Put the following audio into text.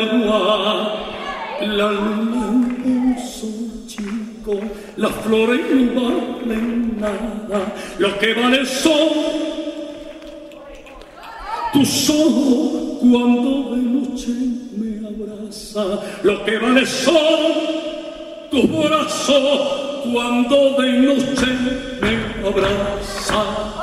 agua, la luna en su chico, las flores no valen nada, lo que vale son tus ojos cuando de noche me abraza, lo que vale son tus brazos cuando de noche me abraza.